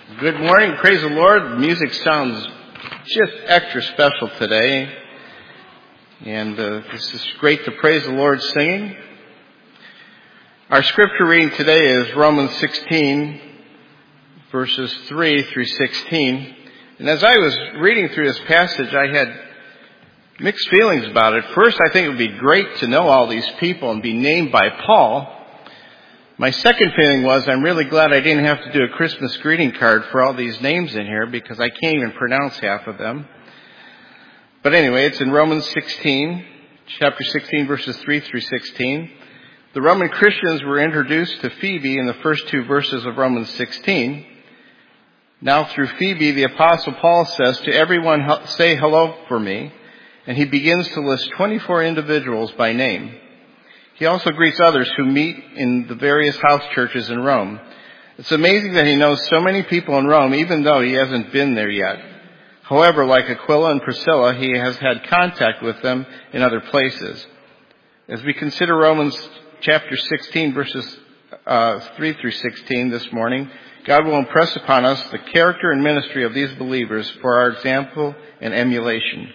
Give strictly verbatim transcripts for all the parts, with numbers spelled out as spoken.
Good morning. Praise the Lord. The music sounds just extra special today. And uh, this is great to praise the Lord singing. Our scripture reading today is Romans sixteen, verses three through sixteen. And as I was reading through this passage, I had mixed feelings about it. First, I think it would be great to know all these people and be named by Paul. My second feeling was I'm really glad I didn't have to do a Christmas greeting card for all these names in here because I can't even pronounce half of them. But anyway, it's in Romans sixteen, chapter sixteen, verses three through sixteen. The Roman Christians were introduced to Phoebe in the first two verses of Romans sixteen. Now through Phoebe, the Apostle Paul says, "To everyone say hello for me," and he begins to list twenty-four individuals by name. He also greets others who meet in the various house churches in Rome. It's amazing that he knows so many people in Rome, even though he hasn't been there yet. However, like Aquila and Priscilla, he has had contact with them in other places. As we consider Romans chapter sixteen, verses uh, three through sixteen this morning, God will impress upon us the character and ministry of these believers for our example and emulation.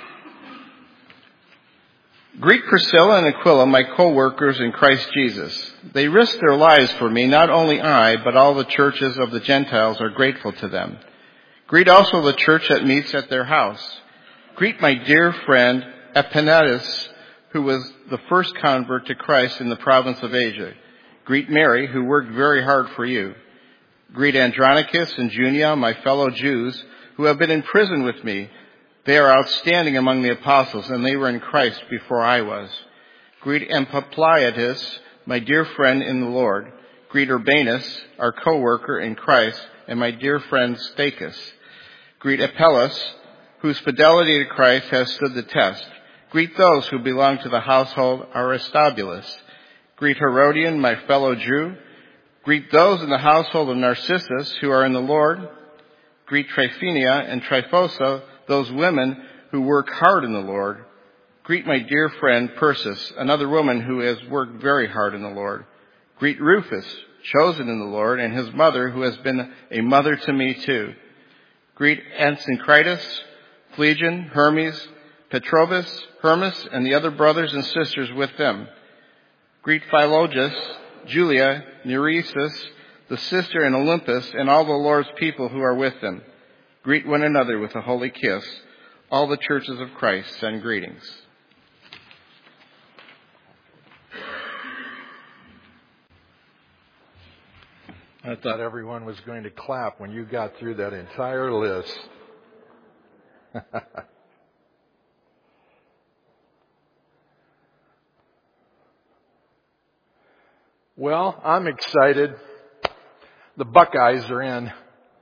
Greet Priscilla and Aquila, my co-workers in Christ Jesus. They risked their lives for me. Not only I, but all the churches of the Gentiles are grateful to them. Greet also the church that meets at their house. Greet my dear friend Epaenetus, who was the first convert to Christ in the province of Asia. Greet Mary, who worked very hard for you. Greet Andronicus and Junia, my fellow Jews, who have been in prison with me. They are outstanding among the apostles, and they were in Christ before I was. Greet Epaphroditus, my dear friend in the Lord. Greet Urbanus, our co-worker in Christ, and my dear friend Stachys. Greet Apelles, whose fidelity to Christ has stood the test. Greet those who belong to the household Aristobulus. Greet Herodion, my fellow Jew. Greet those in the household of Narcissus who are in the Lord. Greet Tryphenia and Tryphosa, those women who work hard in the Lord. Greet my dear friend Persis, another woman who has worked very hard in the Lord. Greet Rufus, chosen in the Lord, and his mother, who has been a mother to me too. Greet Asyncritus, Phlegon, Hermes, Petrobus, Hermas, and the other brothers and sisters with them. Greet Philologus, Julia, Nereus, the sister, and Olympus, and all the Lord's people who are with them. Greet one another with a holy kiss. All the churches of Christ send greetings. I thought everyone was going to clap when you got through that entire list. Well, I'm excited. The Buckeyes are in.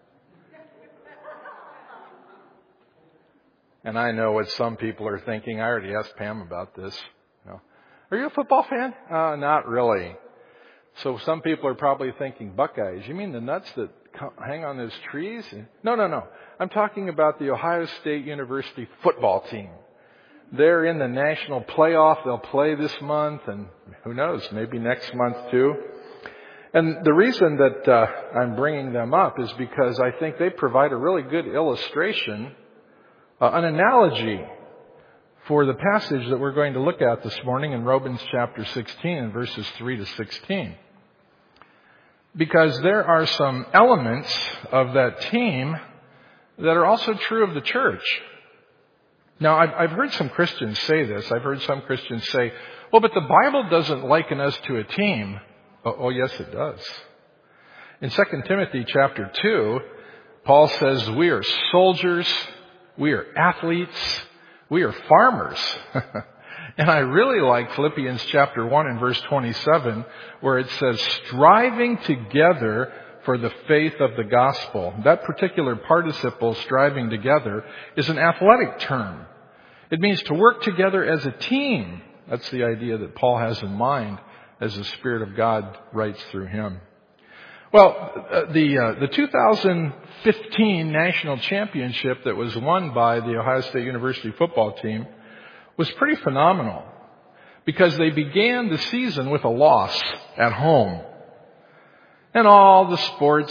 And I know what some people are thinking. I already asked Pam about this. You know, are you a football fan? Uh, not really. So some people are probably thinking, Buckeyes, you mean the nuts that hang on those trees? No, no, no. I'm talking about the Ohio State University football team. They're in the national playoff. They'll play this month, and who knows, maybe next month too. And the reason that uh, I'm bringing them up is because I think they provide a really good illustration, uh, an analogy for the passage that we're going to look at this morning in Romans chapter sixteen and verses three to sixteen. Because there are some elements of that team that are also true of the church. Now, I've, I've heard some Christians say this. I've heard some Christians say, well, but the Bible doesn't liken us to a team. Oh, oh yes, it does. In Second Timothy chapter two, Paul says we are soldiers, we are athletes, we are farmers. And I really like Philippians chapter one and verse twenty-seven, where it says, striving together for the faith of the gospel. That particular participle, striving together, is an athletic term. It means to work together as a team. That's the idea that Paul has in mind as the Spirit of God writes through him. Well, uh, the uh, the two thousand fifteen national championship that was won by the Ohio State University football team was pretty phenomenal because they began the season with a loss at home. And all the sports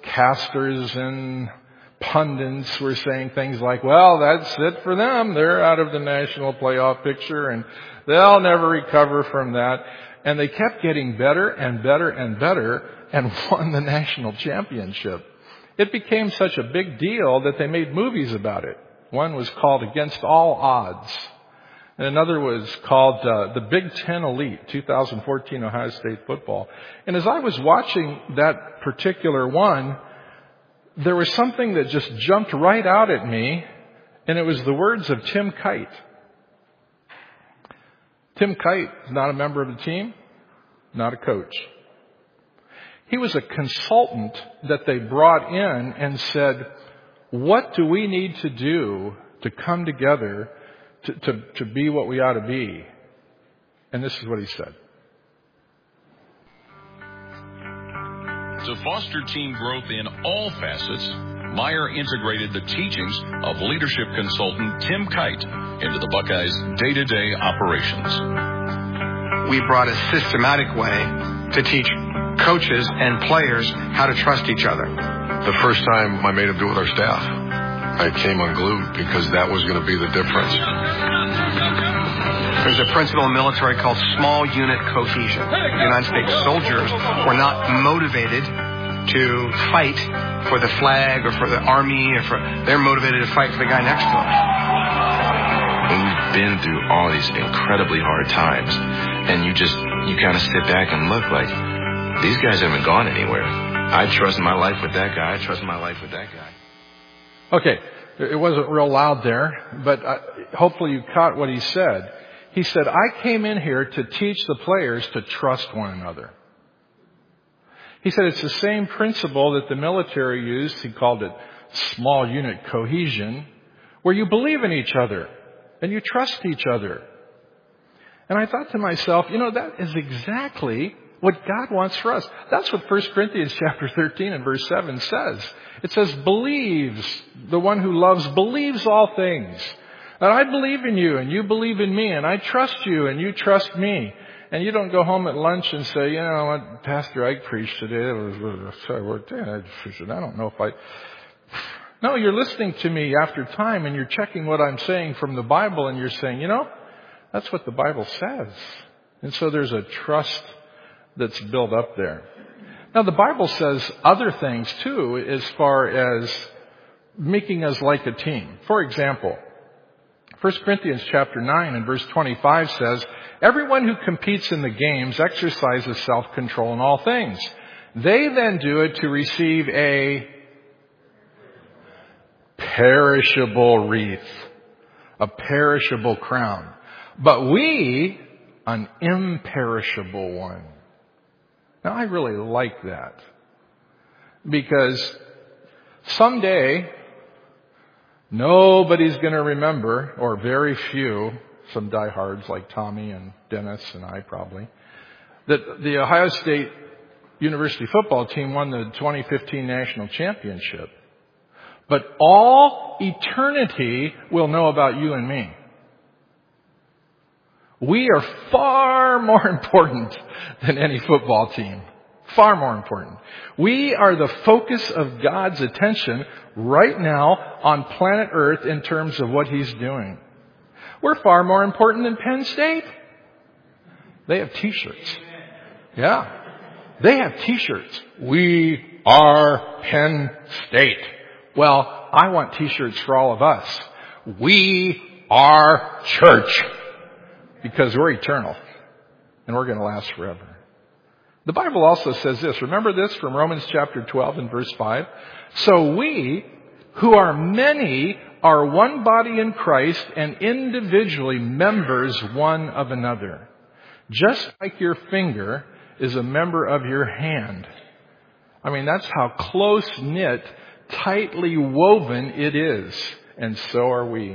casters and pundits were saying things like, well, that's it for them. They're out of the national playoff picture and they'll never recover from that. And they kept getting better and better and better and won the national championship. It became such a big deal that they made movies about it. One was called Against All Odds. And another was called uh, The Big Ten Elite, two thousand fourteen Ohio State football. And as I was watching that particular one, there was something that just jumped right out at me, and it was the words of Tim Kite. Tim Kite is not a member of the team, not a coach. He was a consultant that they brought in and said, what do we need to do to come together to, to, to be what we ought to be? And this is what he said. To foster team growth in all facets, Meyer integrated the teachings of leadership consultant Tim Kite into the Buckeyes' day-to-day operations. We brought a systematic way to teach coaches and players how to trust each other. The first time I made him do it with our staff, I came unglued because that was going to be the difference. There's a principle in military called small unit cohesion. The United States soldiers were not motivated to fight for the flag or for the army, or for they're motivated to fight for the guy next to them. When we've been through all these incredibly hard times, and you just, you kind of sit back and look like, these guys haven't gone anywhere. I trust my life with that guy. I trust my life with that guy. Okay, it wasn't real loud there, but uh, hopefully you caught what he said. He said, I came in here to teach the players to trust one another. He said it's the same principle that the military used. He called it small unit cohesion, where you believe in each other and you trust each other. And I thought to myself, you know, that is exactly what God wants for us. That's what First Corinthians chapter thirteen and verse seven says. It says, believes, the one who loves believes all things. And I believe in you and you believe in me, and I trust you and you trust me. And you don't go home at lunch and say, you know what, Pastor Ike preached today. It was, I don't know if I... No, you're listening to me after time and you're checking what I'm saying from the Bible and you're saying, you know, that's what the Bible says. And so there's a trust that's built up there. Now the Bible says other things too as far as making us like a team. For example, First Corinthians chapter nine and verse twenty-five says, everyone who competes in the games exercises self-control in all things. They then do it to receive a perishable wreath, a perishable crown. But we, an imperishable one. Now I really like that. Because someday, nobody's going to remember, or very few, some diehards like Tommy and Dennis and I probably, that the Ohio State University football team won the twenty fifteen national championship. But all eternity will know about you and me. We are far more important than any football team. Far more important. We are the focus of God's attention right now on planet Earth in terms of what He's doing. We're far more important than Penn State. They have T-shirts. Yeah. They have T-shirts. We are Penn State. Well, I want T-shirts for all of us. We are church. Because we're eternal. And we're going to last forever. The Bible also says this. Remember this from Romans chapter twelve and verse five. So we, who are many, are one body in Christ and individually members one of another. Just like your finger is a member of your hand. I mean, that's how close-knit, tightly woven it is. And so are we.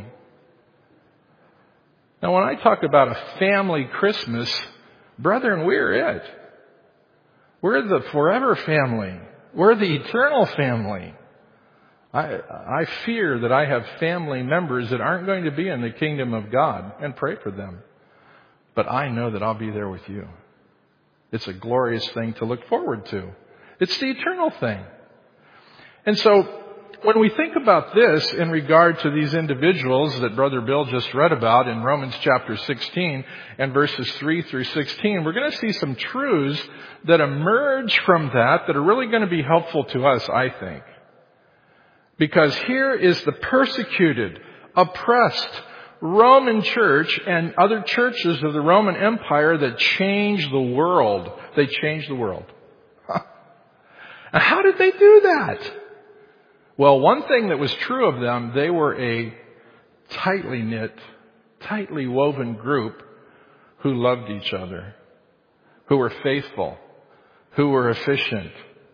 Now, when I talk about a family Christmas, brethren, we're it. We're the forever family. We're the eternal family. I, I fear that I have family members that aren't going to be in the kingdom of God, and pray for them. But I know that I'll be there with you. It's a glorious thing to look forward to. It's the eternal thing. And so when we think about this in regard to these individuals that Brother Bill just read about in Romans chapter sixteen and verses three through sixteen, we're going to see some truths that emerge from that that are really going to be helpful to us, I think. Because here is the persecuted, oppressed Roman church and other churches of the Roman Empire that changed the world. They changed the world. And how did they do that? Well, one thing that was true of them, they were a tightly knit, tightly woven group who loved each other, who were faithful, who were efficient,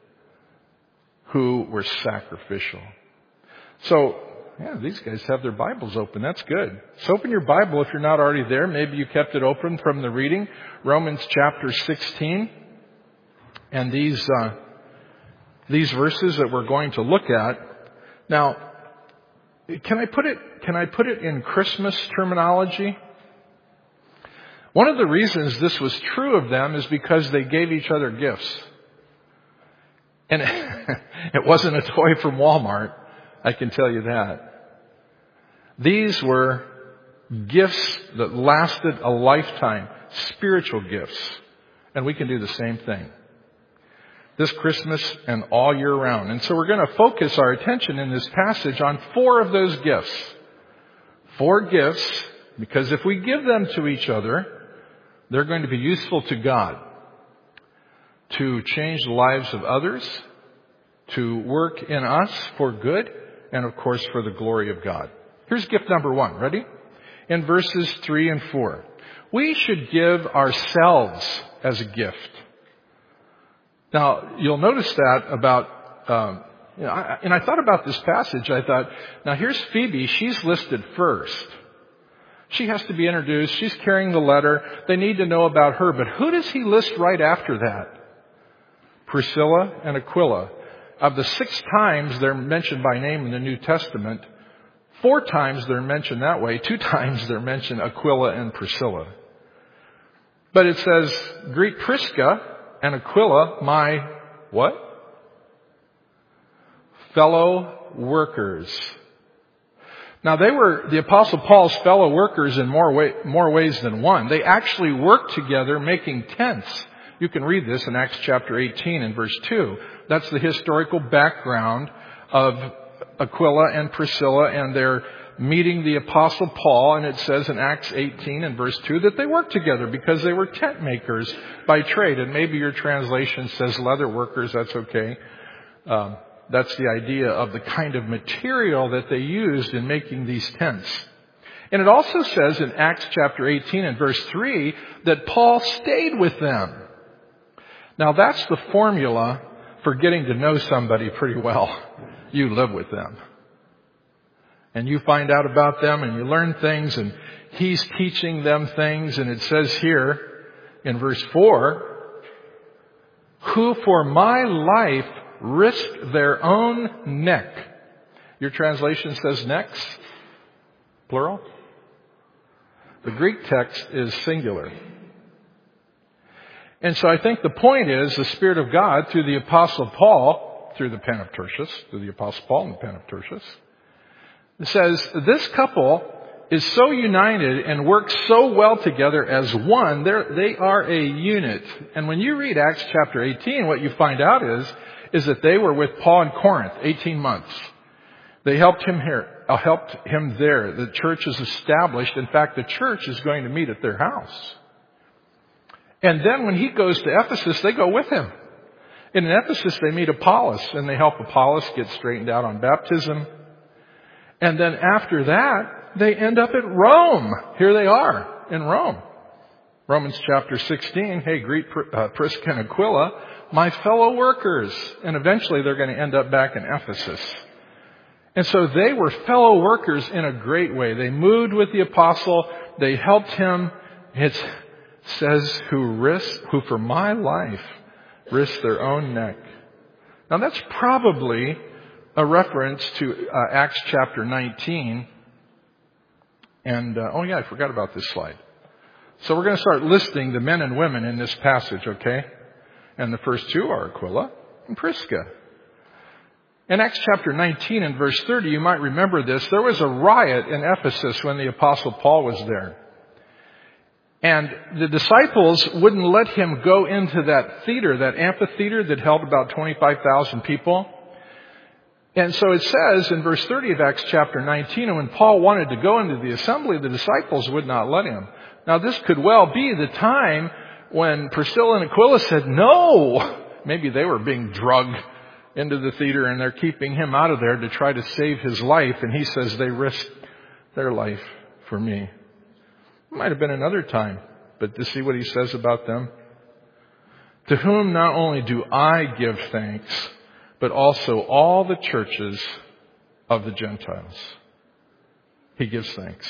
who were sacrificial. So, yeah, these guys have their Bibles open. That's good. So open your Bible if you're not already there. Maybe you kept it open from the reading. Romans chapter sixteen. And these, uh, these verses that we're going to look at. Now, can I put it, can I put it in Christmas terminology? One of the reasons this was true of them is because they gave each other gifts. And it wasn't a toy from Walmart. I can tell you that. These were gifts that lasted a lifetime, spiritual gifts. And we can do the same thing this Christmas and all year round. And so we're going to focus our attention in this passage on four of those gifts. Four gifts, because if we give them to each other, they're going to be useful to God to change the lives of others, to work in us for good, and of course for the glory of God. Here's gift number one. Ready? In verses three and four. We should give ourselves as a gift. Now, you'll notice that about, um, you know, I, and I thought about this passage. I thought, now here's Phoebe. She's listed first. She has to be introduced. She's carrying the letter. They need to know about her. But who does he list right after that? Priscilla and Aquila. Of the six times they're mentioned by name in the New Testament, four times they're mentioned that way. Two times they're mentioned Aquila and Priscilla. But it says, greet Prisca and Aquila, my what? Fellow workers. Now they were the Apostle Paul's fellow workers in more, way, more ways than one. They actually worked together making tents. You can read this in Acts chapter eighteen and verse two. That's the historical background of Aquila and Priscilla and their meeting the Apostle Paul. And it says in Acts eighteen and verse two that they worked together because they were tent makers by trade. And maybe your translation says leather workers. That's okay. Um, that's the idea of the kind of material that they used in making these tents. And it also says in Acts chapter eighteen and verse three that Paul stayed with them. Now that's the formula for getting to know somebody pretty well. You live with them. And you find out about them and you learn things and he's teaching them things. And it says here in verse four, who for my life risked their own neck. Your translation says necks, plural. The Greek text is singular. And so I think the point is the Spirit of God through the Apostle Paul, through the pen of Tertius, through the Apostle Paul and the pen of Tertius, it says this couple is so united and works so well together as one. They're, they are a unit. And when you read Acts chapter eighteen, what you find out is, is that they were with Paul in Corinth eighteen months. They helped him here, uh, helped him there. The church is established. In fact, the church is going to meet at their house. And then when he goes to Ephesus, they go with him. In Ephesus, they meet Apollos, and they help Apollos get straightened out on baptism. And then after that, they end up at Rome. Here they are in Rome. Romans chapter sixteen, hey, greet uh, Prisca and Aquila, my fellow workers. And eventually they're going to end up back in Ephesus. And so they were fellow workers in a great way. They moved with the apostle. They helped him. It says, who risked, who for my life risked their own neck. Now that's probably a reference to uh, Acts chapter nineteen. And, uh, oh yeah, I forgot about this slide. So we're going to start listing the men and women in this passage, okay? And the first two are Aquila and Prisca. In Acts chapter nineteen and verse thirty, you might remember this, there was a riot in Ephesus when the Apostle Paul was there. And the disciples wouldn't let him go into that theater, that amphitheater that held about twenty-five thousand people. And so it says in verse thirty of Acts chapter nineteen, and when Paul wanted to go into the assembly, the disciples would not let him. Now this could well be the time when Priscilla and Aquila said, no! Maybe they were being drugged into the theater and they're keeping him out of there to try to save his life. And he says they risked their life for me. It might have been another time, but to see what he says about them. To whom not only do I give thanks, but also all the churches of the Gentiles. He gives thanks.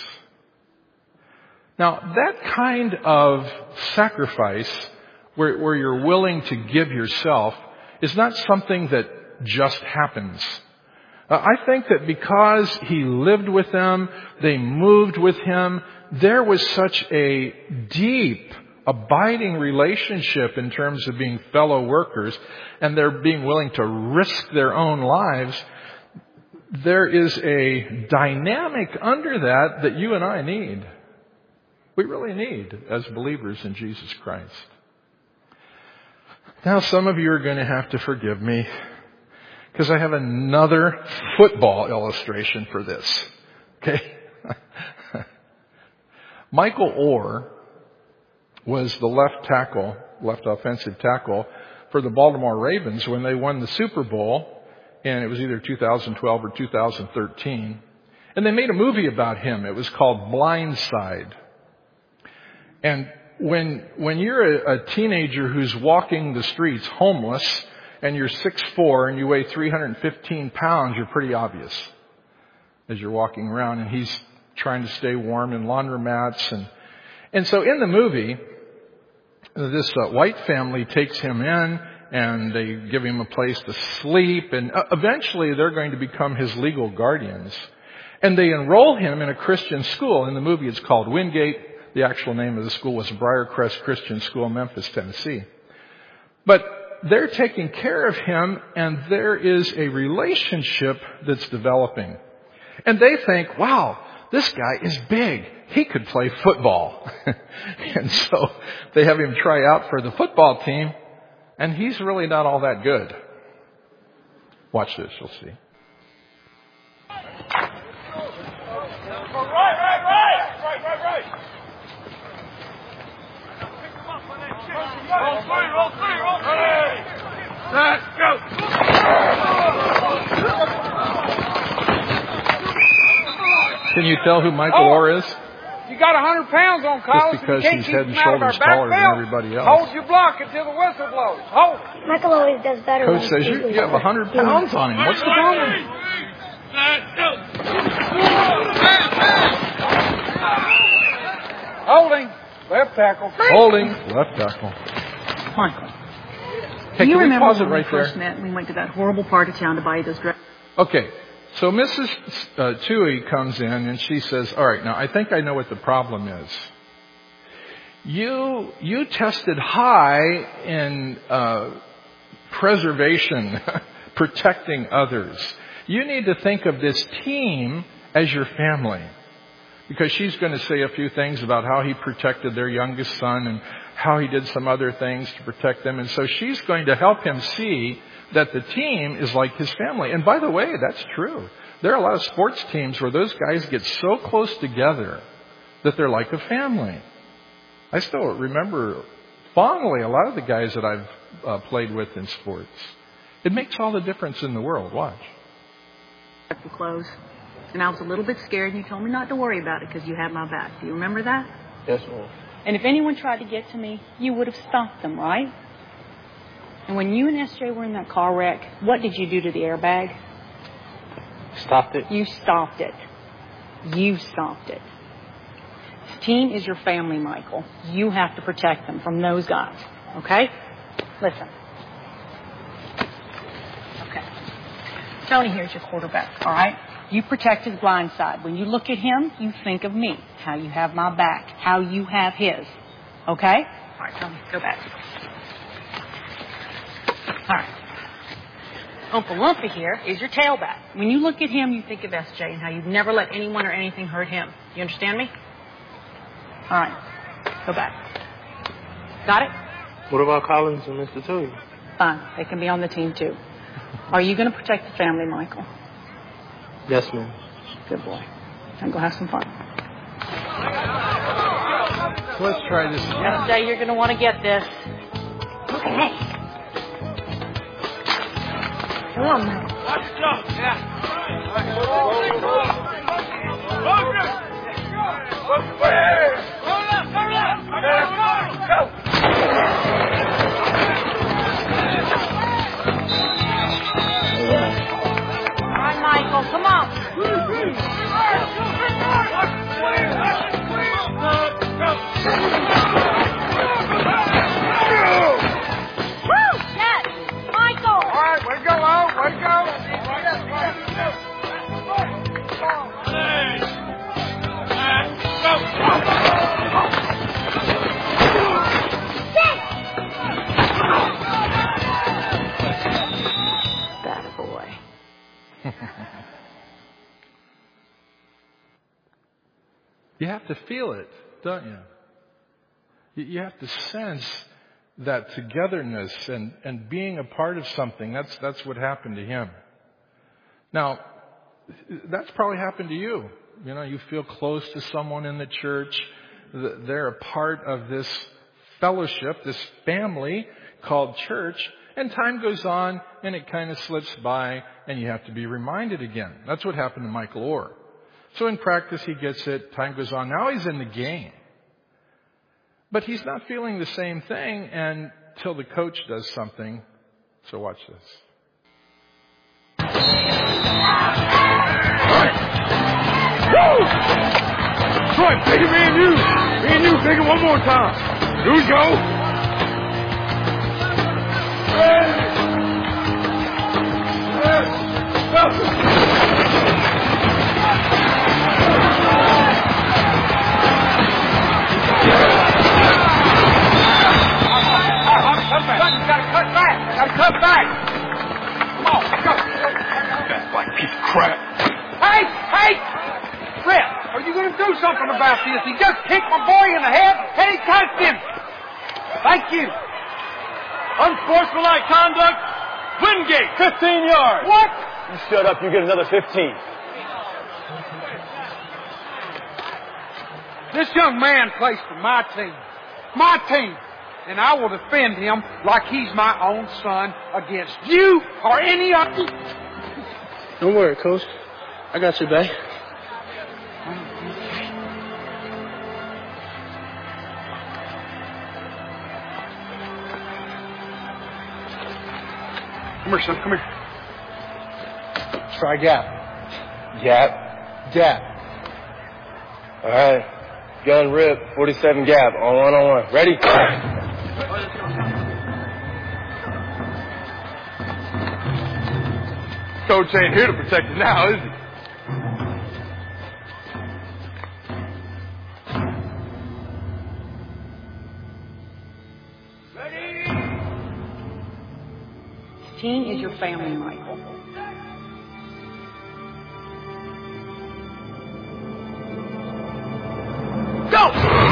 Now, that kind of sacrifice where, where you're willing to give yourself is not something that just happens. Uh, I think that because he lived with them, they moved with him, there was such a deep, abiding relationship in terms of being fellow workers, and they're being willing to risk their own lives. There is a dynamic under that that you and I need. We really need as believers in Jesus Christ. Now, some of you are going to have to forgive me because I have another football illustration for this. Okay? Michael Orr was the left tackle, left offensive tackle for the Baltimore Ravens when they won the Super Bowl, and it was either two thousand twelve or two thousand thirteen. And they made a movie about him. It was called Blindside. And when when you're a, a teenager who's walking the streets homeless and you're six foot four and you weigh three hundred fifteen pounds, you're pretty obvious as you're walking around. And he's trying to stay warm in laundromats. And, and so in the movie, this uh, white family takes him in and they give him a place to sleep. And uh, eventually they're going to become his legal guardians. And they enroll him in a Christian school. In the movie it's called Wingate. The actual name of the school was Briarcrest Christian School, Memphis, Tennessee. But they're taking care of him, and there is a relationship that's developing. And they think, wow, this guy is big. He could play football. And so they have him try out for the football team, and he's really not all that good. Watch this, you'll see. Right, right, right! Right, right, right! Roll three, roll three, roll three! Let's go! Can you tell who Michael oh, Orr is? You got one hundred pounds on Collins. Just because you can't he's keep head and him out of shoulders our taller than backfield. everybody else. Hold your block until the whistle blows. Hold it. Michael always does better. Coach says you, you have one hundred pounds on him. What's the problem? Let's go! Holding. Left tackle. Holding. Left tackle. Michael, Hey, do you can we remember pause it when right we first there? met and we went to that horrible part of town to buy those dresses? Okay. So Missus Uh, Tui comes in and she says, all right, now I think I know what the problem is. You, you tested high in uh, preservation, protecting others. You need to think of this team as your family. Because she's going to say a few things about how he protected their youngest son and how he did some other things to protect them. And so she's going to help him see that the team is like his family. And by the way, that's true. There are a lot of sports teams where those guys get so close together that they're like a family. I still remember fondly a lot of the guys that I've uh, played with in sports. It makes all the difference in the world. Watch. The clothes. And I was a little bit scared, and you told me not to worry about it because you had my back. Do you remember that? Yes, ma'am. And if anyone tried to get to me, you would have stopped them, right? And when you and S J were in that car wreck, what did you do to the airbag? Stopped it. You stopped it. You stopped it. This team is your family, Michael. You have to protect them from those guys, okay? Listen. Okay. Tony here's your quarterback, all right? You protect his blind side. When you look at him, you think of me, how you have my back, how you have his. Okay? All right, Tony, go back. All right. Oompa Loompa here is your tailback. When you look at him, you think of S J and how you've never let anyone or anything hurt him. You understand me? All right. Go back. Got it? What about Collins and Mister Tui? Fine. They can be on the team, too. Are you going to protect the family, Michael? Yes, ma'am. Good boy. Now go have some fun. So let's try this again. S J, you're going to want to get this. Okay. Come on, man. Let's go. Yeah. Go. All right, Michael, come on. Woo! Yes! Michael! All right, way to go, O. Way to go. Bad boy. You have to feel it, don't you? You you have to sense that togetherness and, and being a part of something. That's, that's what happened to him. Now, that's probably happened to you. You know, you feel close to someone in the church. They're a part of this fellowship, this family called church. And time goes on and it kind of slips by and you have to be reminded again. That's what happened to Michael Orr. So in practice he gets it. Time goes on. Now he's in the game. But he's not feeling the same thing until the coach does something. So watch this. Woo! Troy, take it, me and you. Me and you, take it one more time. Here we go. Ready. Ready. Go. Cut back. You gotta cut back. You gotta cut back. Come on, go. That white piece of crap. Hey, hey! Rip, are you gonna do something about this? He just kicked my boy in the head and he touched him. Thank you. Unsportsmanlike conduct. Wingate, fifteen yards. What? You shut up, you get another fifteen. This young man plays for my team. My team. And I will defend him like he's my own son against you or any other. Don't worry, Coach. I got your back. Come here, son. Come here. Try gap. Gap. Gap. All right. Gun rip. forty-seven gap. On one on one. Ready? Coach ain't here to protect you now, is he? This team is your family, Michael. Go!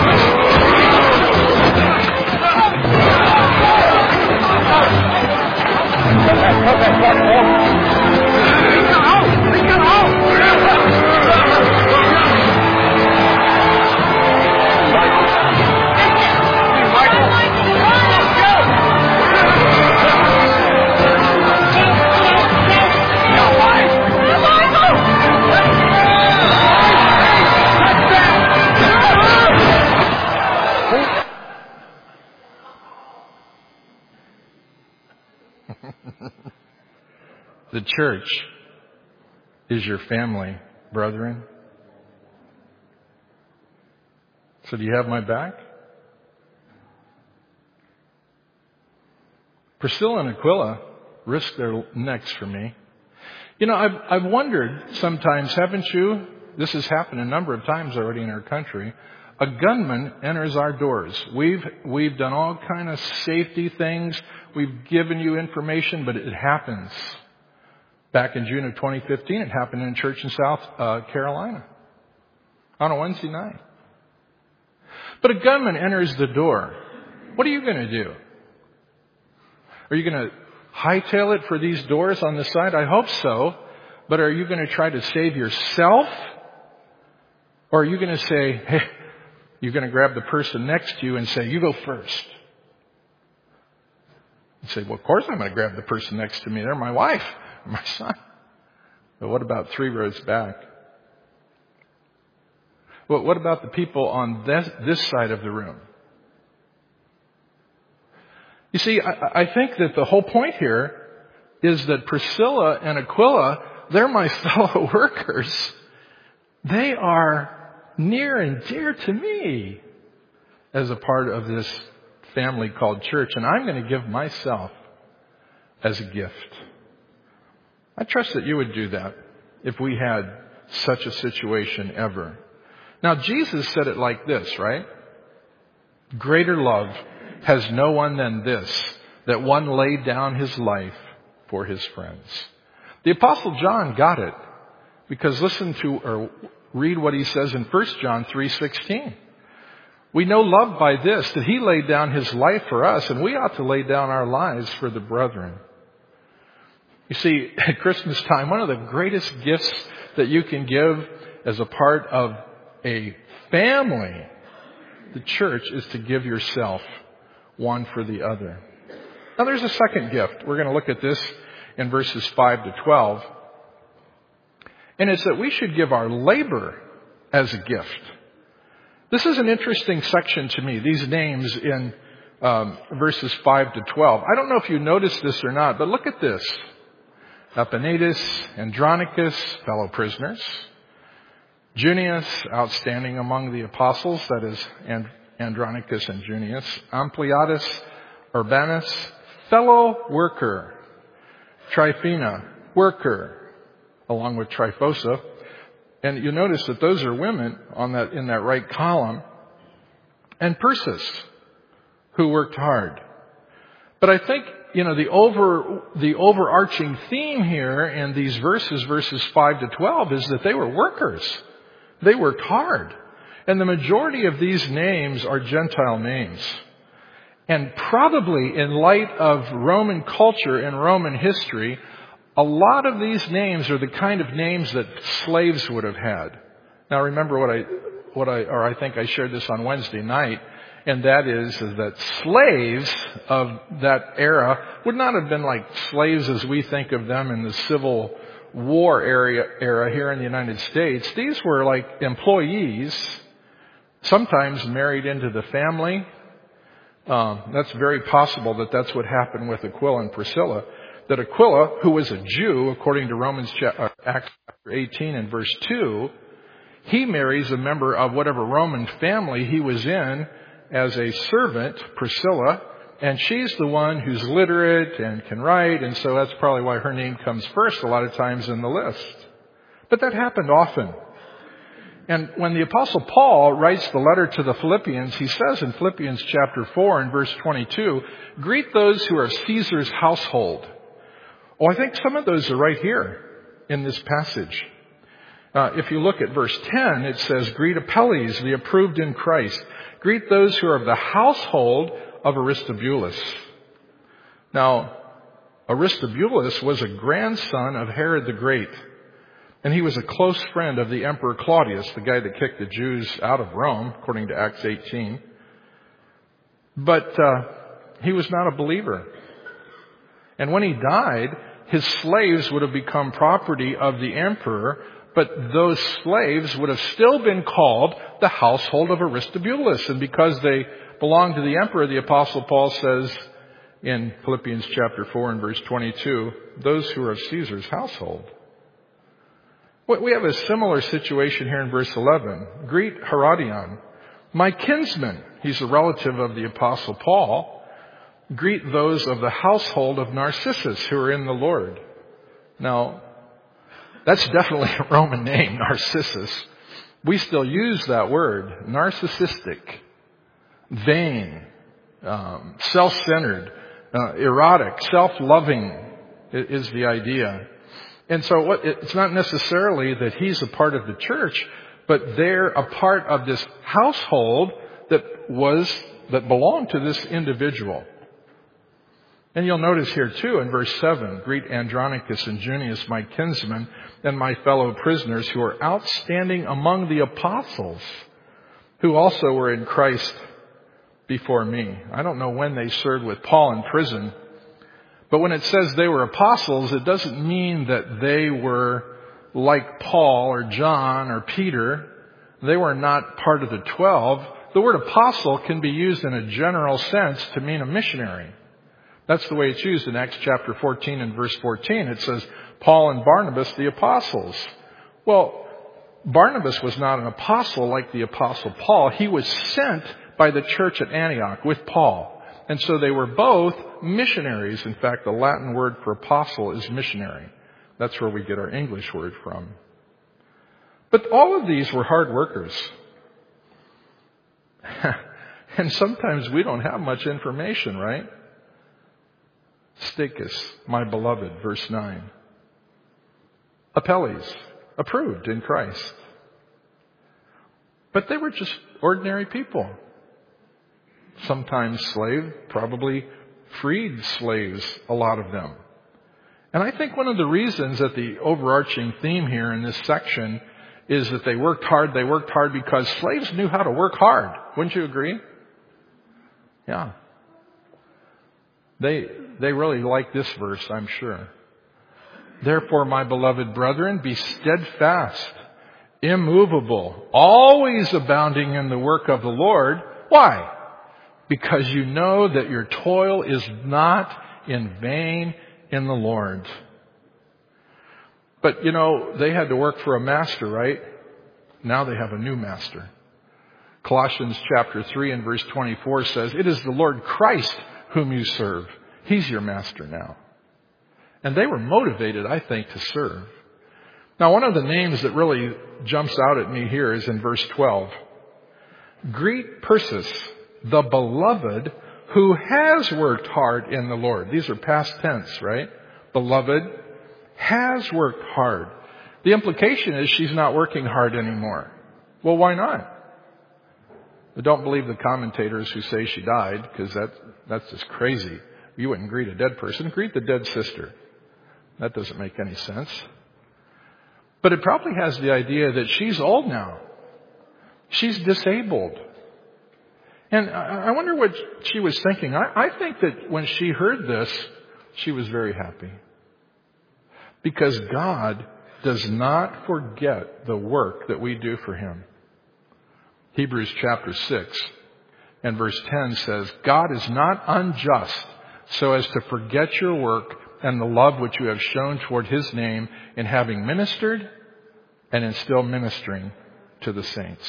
The church is your family, brethren. So do you have my back? Priscilla and Aquila risked their necks for me. You know, I've, I've wondered sometimes, haven't you? This has happened a number of times already in our country. A gunman enters our doors. We've, we've done all kind of safety things. We've given you information, but it happens. Back in June of twenty fifteen, it happened in a church in South uh, Carolina on a Wednesday night. But a gunman enters the door. What are you going to do? Are you going to hightail it for these doors on the side? I hope so. But are you going to try to save yourself? Or are you going to say, hey, you're going to grab the person next to you and say, you go first? You say, well, of course I'm going to grab the person next to me. They're my wife, or my son. But what about three rows back? Well, what about the people on this, this side of the room? You see, I, I think that the whole point here is that Priscilla and Aquila, they're my fellow workers. They are near and dear to me as a part of this family called church, and I'm going to give myself as a gift. I trust that you would do that if we had such a situation ever. Now, Jesus said it like this, right? Greater love has no one than this, that one laid down his life for his friends. The Apostle John got it, because listen to or read what he says in First John three sixteen. We know love by this, that he laid down his life for us, and we ought to lay down our lives for the brethren. You see, at Christmas time, one of the greatest gifts that you can give as a part of a family, the church, is to give yourself one for the other. Now there's a second gift. We're going to look at this in verses five to twelve. And it's that we should give our labor as a gift. This is an interesting section to me, these names in um, verses five to twelve. I don't know if you noticed this or not, but look at this. Epaenetus, Andronicus, fellow prisoners. Junius, outstanding among the apostles, that is Andronicus and Junius. Ampliatus, Urbanus, fellow worker. Tryphena, worker, along with Tryphosa. And you notice that those are women on that in that right column. And Persis, who worked hard. But I think, you know, the over the overarching theme here in these verses, verses five to twelve, is that they were workers. They worked hard. And the majority of these names are Gentile names. And probably in light of Roman culture and Roman history, a lot of these names are the kind of names that slaves would have had. Now remember what I, what I, or I think I shared this on Wednesday night, and that is, is that slaves of that era would not have been like slaves as we think of them in the Civil War area, era here in the United States. These were like employees, sometimes married into the family. Um, that's very possible that that's what happened with Aquila and Priscilla. That Aquila, who was a Jew, according to Romans chapter, Acts chapter eighteen and verse two, he marries a member of whatever Roman family he was in as a servant, Priscilla, and she's the one who's literate and can write, and so that's probably why her name comes first a lot of times in the list. But that happened often. And when the Apostle Paul writes the letter to the Philippians, he says in Philippians chapter four and verse twenty-two, greet those who are Caesar's household. Oh, I think some of those are right here in this passage. Uh, if you look at verse ten, it says, greet Apelles, the approved in Christ. Greet those who are of the household of Aristobulus. Now, Aristobulus was a grandson of Herod the Great. And he was a close friend of the Emperor Claudius, the guy that kicked the Jews out of Rome, according to Acts eighteen. But uh, he was not a believer. And when he died, his slaves would have become property of the emperor, but those slaves would have still been called the household of Aristobulus. And because they belonged to the emperor, the Apostle Paul says in Philippians chapter four and verse twenty-two, those who are of Caesar's household. We have a similar situation here in verse eleven. Greet Herodion, my kinsman. He's a relative of the Apostle Paul. Greet those of the household of Narcissus who are in the Lord. Now, that's definitely a Roman name, Narcissus. We still use that word, narcissistic, vain, um, self-centered, uh, erotic, self-loving is the idea. And so what, it's not necessarily that he's a part of the church, but they're a part of this household that was, that belonged to this individual. And you'll notice here too in verse seven, greet Andronicus and Junius, my kinsmen, and my fellow prisoners who are outstanding among the apostles, who also were in Christ before me. I don't know when they served with Paul in prison, but when it says they were apostles, it doesn't mean that they were like Paul or John or Peter. They were not part of the twelve. The word apostle can be used in a general sense to mean a missionary. That's the way it's used in Acts chapter fourteen and verse fourteen. It says, Paul and Barnabas, the apostles. Well, Barnabas was not an apostle like the apostle Paul. He was sent by the church at Antioch with Paul. And so they were both missionaries. In fact, the Latin word for apostle is missionary. That's where we get our English word from. But all of these were hard workers. And sometimes we don't have much information, right? Stachys, my beloved, verse nine. Apelles, approved in Christ. But they were just ordinary people. Sometimes slave, probably freed slaves, a lot of them. And I think one of the reasons that the overarching theme here in this section is that they worked hard. They worked hard because slaves knew how to work hard. Wouldn't you agree? Yeah. They, they really like this verse, I'm sure. Therefore, my beloved brethren, be steadfast, immovable, always abounding in the work of the Lord. Why? Because you know that your toil is not in vain in the Lord. But, you know, they had to work for a master, right? Now they have a new master. Colossians chapter three and verse twenty-four says, it is the Lord Christ whom you serve. He's your master now. And they were motivated, I think, to serve. Now, one of the names that really jumps out at me here is in verse twelve. Greet Persis, the beloved, who has worked hard in the Lord. These are past tense, right? Beloved has worked hard. The implication is she's not working hard anymore. Well, why not? I don't believe the commentators who say she died, because that, that's just crazy. You wouldn't greet a dead person. Greet the dead sister. That doesn't make any sense. But it probably has the idea that she's old now. She's disabled. And I wonder what she was thinking. I, I think that when she heard this, she was very happy. Because God does not forget the work that we do for Him. Hebrews chapter six and verse ten says, God is not unjust so as to forget your work and the love which you have shown toward His name in having ministered and in still ministering to the saints.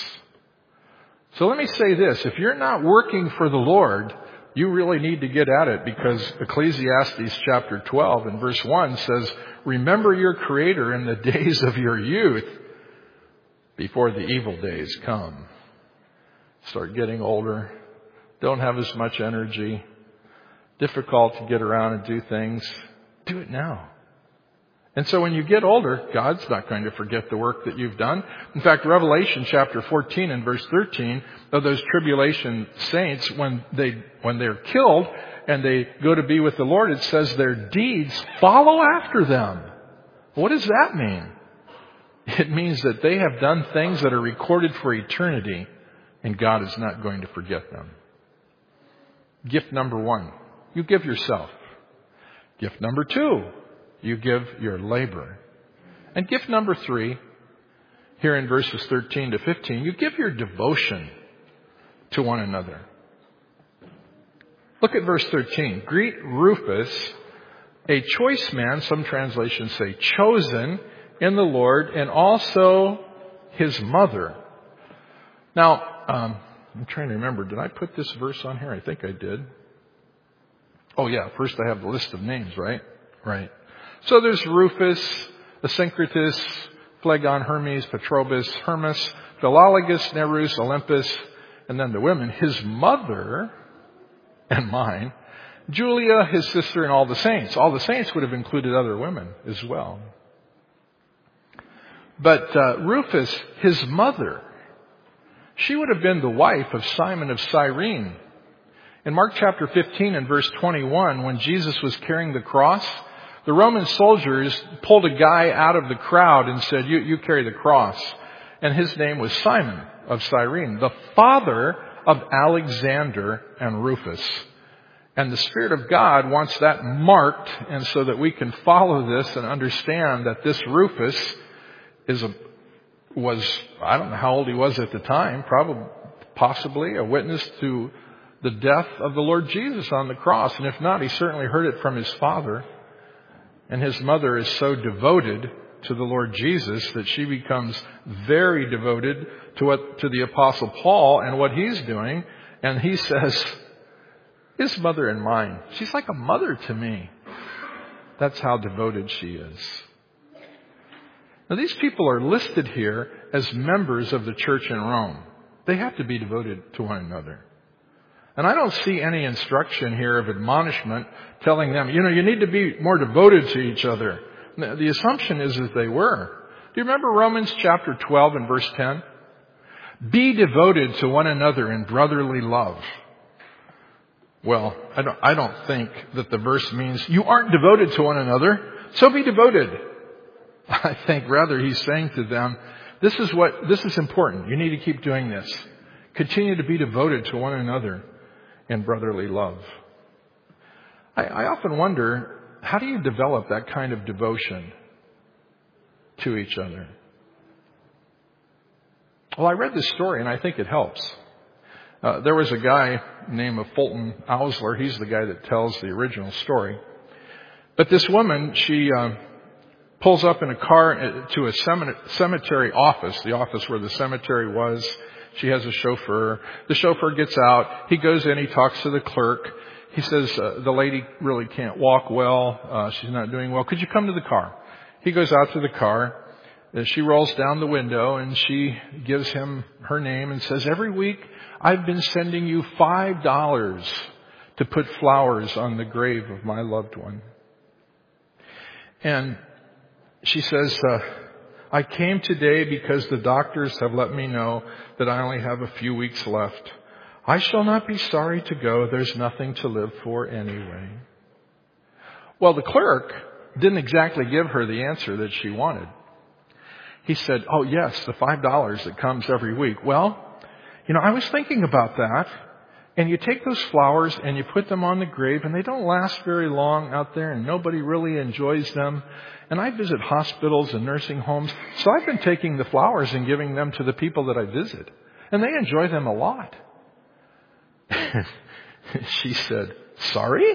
So let me say this. If you're not working for the Lord, you really need to get at it, because Ecclesiastes chapter twelve and verse one says, remember your Creator in the days of your youth before the evil days come. Start getting older, don't have as much energy, difficult to get around and do things. Do it now. And so when you get older, God's not going to forget the work that you've done. In fact, Revelation chapter fourteen and verse thirteen of those tribulation saints, when they, when they're killed and they go to be with the Lord, it says their deeds follow after them. What does that mean? It means that they have done things that are recorded for eternity, and God is not going to forget them. Gift number one, you give yourself. Gift number two, you give your labor. And gift number three, here in verses thirteen to fifteen, you give your devotion to one another. Look at verse thirteen. Greet Rufus, a choice man, some translations say chosen in the Lord, and also his mother. Now, um, I'm trying to remember, did I put this verse on here? I think I did. Oh yeah, first I have the list of names, right? Right. So there's Rufus, Asyncritus, Phlegon, Hermes, Petrobus, Hermas, Philologus, Nerus, Olympus, and then the women, his mother and mine, Julia, his sister, and all the saints. All the saints would have included other women as well. But uh, Rufus, his mother, she would have been the wife of Simon of Cyrene. In Mark chapter fifteen and verse twenty-one, when Jesus was carrying the cross, the Roman soldiers pulled a guy out of the crowd and said, you, you carry the cross. And his name was Simon of Cyrene, the father of Alexander and Rufus. And the Spirit of God wants that marked, and so that we can follow this and understand that this Rufus is a, was, I don't know how old he was at the time, probably, possibly a witness to the death of the Lord Jesus on the cross. And if not, he certainly heard it from his father. And his mother is so devoted to the Lord Jesus that she becomes very devoted to what, to the Apostle Paul and what he's doing. And he says, his mother and mine, she's like a mother to me. That's how devoted she is. Now, these people are listed here as members of the church in Rome. They have to be devoted to one another. And I don't see any instruction here of admonishment telling them, you know, you need to be more devoted to each other. The assumption is that they were. Do you remember Romans chapter twelve and verse ten? Be devoted to one another in brotherly love. Well, I don't, I don't think that the verse means you aren't devoted to one another, so be devoted. I think rather he's saying to them, this is what, this is important. You need to keep doing this. Continue to be devoted to one another in brotherly love. I, I often wonder, how do you develop that kind of devotion to each other? Well, I read this story and I think it helps. Uh, there was a guy named Fulton Ausler. He's the guy that tells the original story. But this woman, she uh, pulls up in a car to a cemetery office, the office where the cemetery was. She has a chauffeur. The chauffeur gets out. He goes in. He talks to the clerk. He says, uh, the lady really can't walk well. Uh, she's not doing well. Could you come to the car? He goes out to the car. Uh, she rolls down the window and she gives him her name and says, every week I've been sending you five dollars to put flowers on the grave of my loved one. And she says, uh, I came today because the doctors have let me know that I only have a few weeks left. I shall not be sorry to go. There's nothing to live for anyway. Well, the clerk didn't exactly give her the answer that she wanted. He said, oh, yes, the five dollars that comes every week. Well, you know, I was thinking about that. And you take those flowers and you put them on the grave, and they don't last very long out there, and nobody really enjoys them. And I visit hospitals and nursing homes, so I've been taking the flowers and giving them to the people that I visit. And they enjoy them a lot. She said, sorry?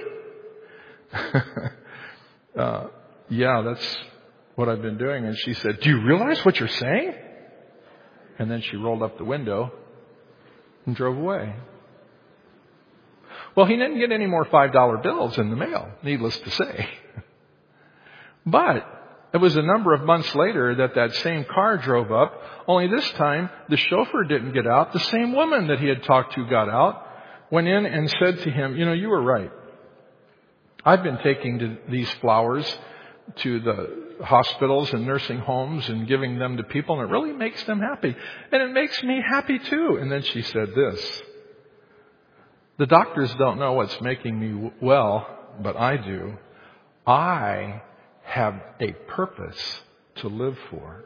uh, yeah, that's what I've been doing. And she said, do you realize what you're saying? And then she rolled up the window and drove away. Well, he didn't get any more five dollar bills in the mail, needless to say. But it was a number of months later that that same car drove up, only this time the chauffeur didn't get out. The same woman that he had talked to got out, went in and said to him, you know, you were right. I've been taking these flowers to the hospitals and nursing homes and giving them to people, and it really makes them happy. And it makes me happy too. And then she said this. The doctors don't know what's making me well, but I do. I have a purpose to live for.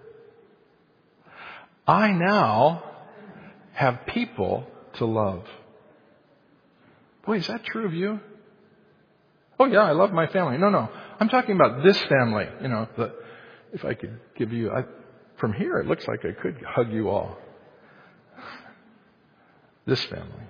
I now have people to love. Boy, is that true of you? Oh yeah, I love my family. No, no. I'm talking about this family. You know, the, if I could give you, I, from here it looks like I could hug you all. This family.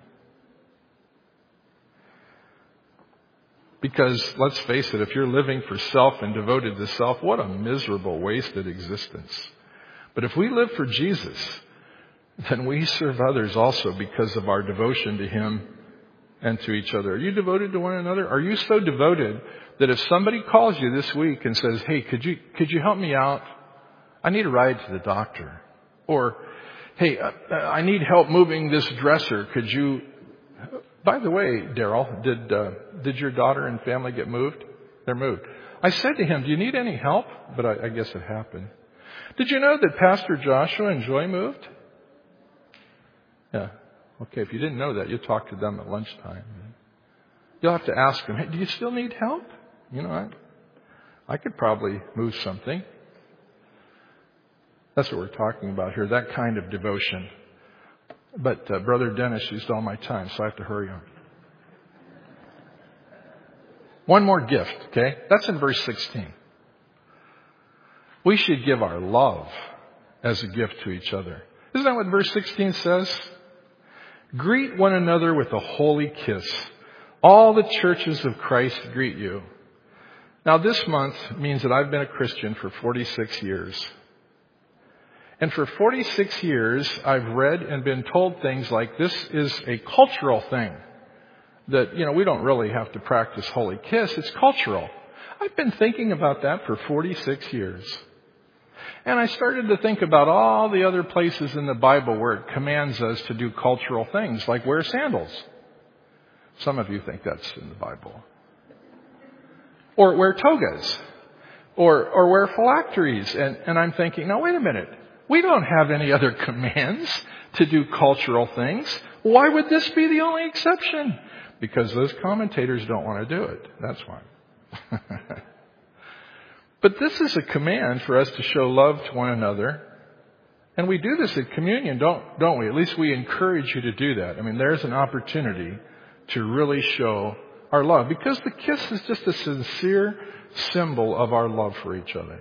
Because, let's face it, if you're living for self and devoted to self, what a miserable, wasted existence. But if we live for Jesus, then we serve others also because of our devotion to Him and to each other. Are you devoted to one another? Are you so devoted that if somebody calls you this week and says, hey, could you could you help me out? I need a ride to the doctor. Or, hey, I need help moving this dresser. Could you... By the way, Daryl, did uh, did your daughter and family get moved? They're moved. I said to him, do you need any help? But I, I guess it happened. Did you know that Pastor Joshua and Joy moved? Yeah. Okay, if you didn't know that, you talk to them at lunchtime. You'll have to ask them, hey, do you still need help? You know, I, I could probably move something. That's what we're talking about here, that kind of devotion. But uh, Brother Dennis used all my time, so I have to hurry on. One more gift, okay? That's in verse sixteen. We should give our love as a gift to each other. Isn't that what verse sixteen says? Greet one another with a holy kiss. All the churches of Christ greet you. Now this month means that I've been a Christian for forty-six years. And for forty-six years, I've read and been told things like this is a cultural thing. That, you know, we don't really have to practice holy kiss. It's cultural. I've been thinking about that for forty-six years. And I started to think about all the other places in the Bible where it commands us to do cultural things, like wear sandals. Some of you think that's in the Bible. Or wear togas. Or, or wear phylacteries. And, and I'm thinking, now wait a minute. We don't have any other commands to do cultural things. Why would this be the only exception? Because those commentators don't want to do it. That's why. But this is a command for us to show love to one another. And we do this at communion, don't, don't we? At least we encourage you to do that. I mean, there's an opportunity to really show our love. Because the kiss is just a sincere symbol of our love for each other.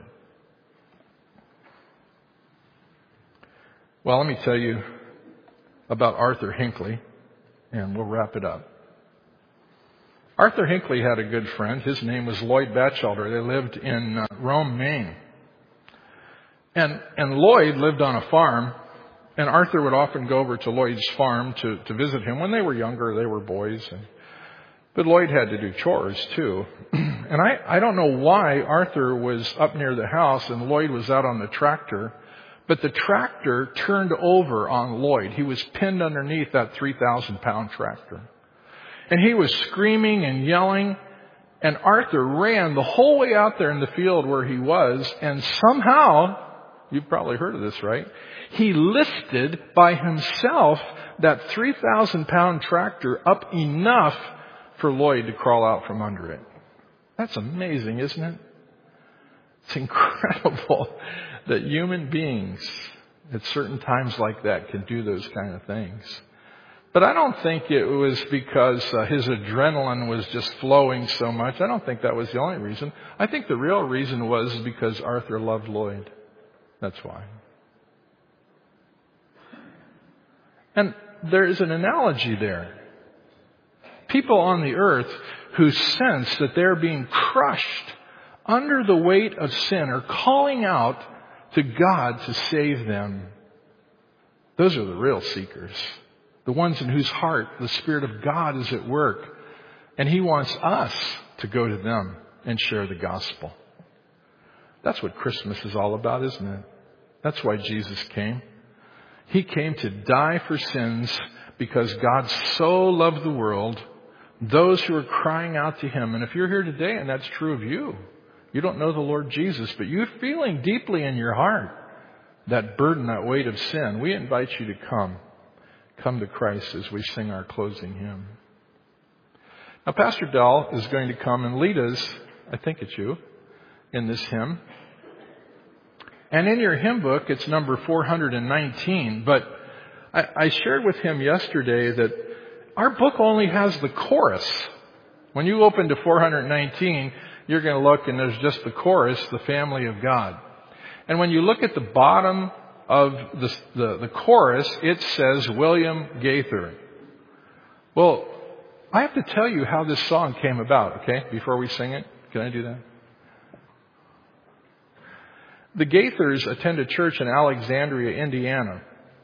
Well, let me tell you about Arthur Hinckley, and we'll wrap it up. Arthur Hinckley had a good friend. His name was Lloyd Batchelder. They lived in uh, Rome, Maine. And, and Lloyd lived on a farm, and Arthur would often go over to Lloyd's farm to, to visit him. When they were younger, they were boys. And, but Lloyd had to do chores, too. And I, I don't know why Arthur was up near the house and Lloyd was out on the tractor, but the tractor turned over on Lloyd. He was pinned underneath that three thousand pound tractor. And he was screaming and yelling. And Arthur ran the whole way out there in the field where he was. And somehow, you've probably heard of this, right? He lifted by himself that three thousand pound tractor up enough for Lloyd to crawl out from under it. That's amazing, isn't it? It's incredible that human beings at certain times like that can do those kind of things. But I don't think it was because uh, his adrenaline was just flowing so much. I don't think that was the only reason. I think the real reason was because Arthur loved Lloyd. That's why. And there is an analogy there. People on the earth who sense that they're being crushed under the weight of sin are calling out to God to save them. Those are the real seekers. The ones in whose heart the Spirit of God is at work. And He wants us to go to them and share the gospel. That's what Christmas is all about, isn't it? That's why Jesus came. He came to die for sins because God so loved the world, those who are crying out to Him. And if you're here today and that's true of you, you don't know the Lord Jesus, but you're feeling deeply in your heart that burden, that weight of sin, we invite you to come. Come to Christ as we sing our closing hymn. Now, Pastor Dell is going to come and lead us, I think it's you, in this hymn. And in your hymn book, it's number four hundred nineteen. But I, I shared with him yesterday that our book only has the chorus. When you open to four hundred nineteen, you're going to look and there's just the chorus, the family of God. And when you look at the bottom of the, the, the chorus, it says William Gaither. Well, I have to tell you how this song came about, okay, before we sing it. Can I do that? The Gaithers attended church in Alexandria, Indiana.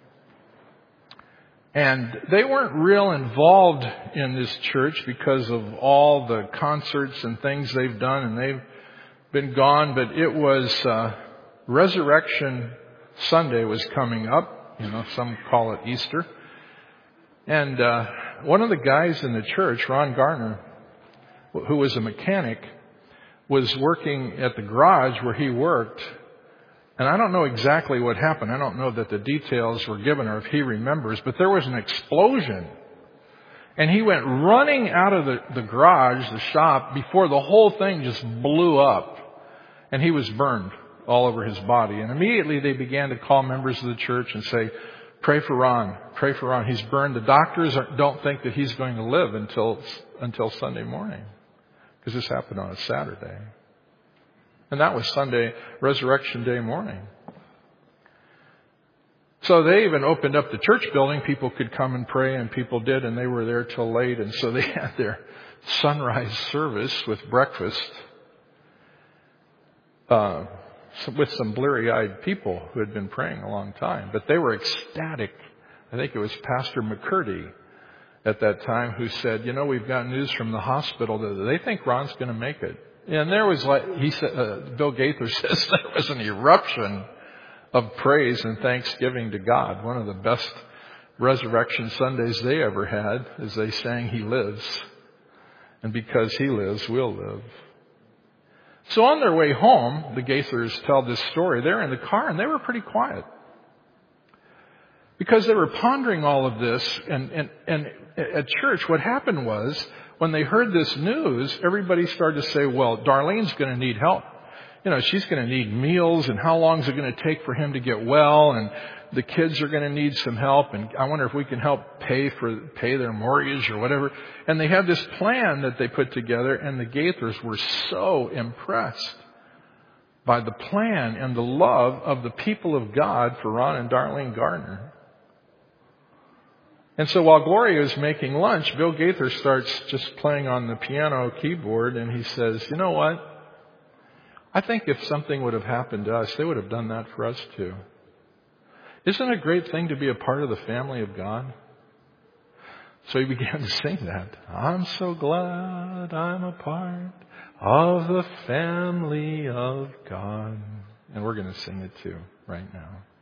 And they weren't real involved in this church because of all the concerts and things they've done, and they've been gone. But it was uh, Resurrection Sunday was coming up. You know, some call it Easter. And uh, one of the guys in the church, Ron Garner, who was a mechanic, was working at the garage where he worked. And I don't know exactly what happened. I don't know that the details were given or if he remembers, but there was an explosion. And he went running out of the, the garage, the shop, before the whole thing just blew up. And he was burned all over his body. And immediately they began to call members of the church and say, pray for Ron, pray for Ron. He's burned. The doctors don't think that he's going to live until, until Sunday morning. Because this happened on a Saturday. And that was Sunday, Resurrection Day morning. So they even opened up the church building. People could come and pray, and people did, and they were there till late. And so they had their sunrise service with breakfast uh, with some bleary-eyed people who had been praying a long time. But they were ecstatic. I think it was Pastor McCurdy at that time who said, you know, we've got news from the hospital that they think Ron's going to make it. And there was, like he said, uh, Bill Gaither says there was an eruption of praise and thanksgiving to God. One of the best Resurrection Sundays they ever had as they sang, He lives. And because He lives, we'll live. So on their way home, the Gaithers tell this story. They're in the car and they were pretty quiet. Because they were pondering all of this. And, and, and at church, what happened was, when they heard this news, everybody started to say, well, Darlene's going to need help. You know, she's going to need meals, and how long is it going to take for him to get well? And the kids are going to need some help, and I wonder if we can help pay for pay their mortgage or whatever. And they had this plan that they put together, and the Gaithers were so impressed by the plan and the love of the people of God for Ron and Darlene Gardner. And so while Gloria is making lunch, Bill Gaither starts just playing on the piano keyboard, and he says, you know what? I think if something would have happened to us, they would have done that for us too. Isn't it a great thing to be a part of the family of God? So he began to sing that. I'm so glad I'm a part of the family of God. And we're going to sing it too right now.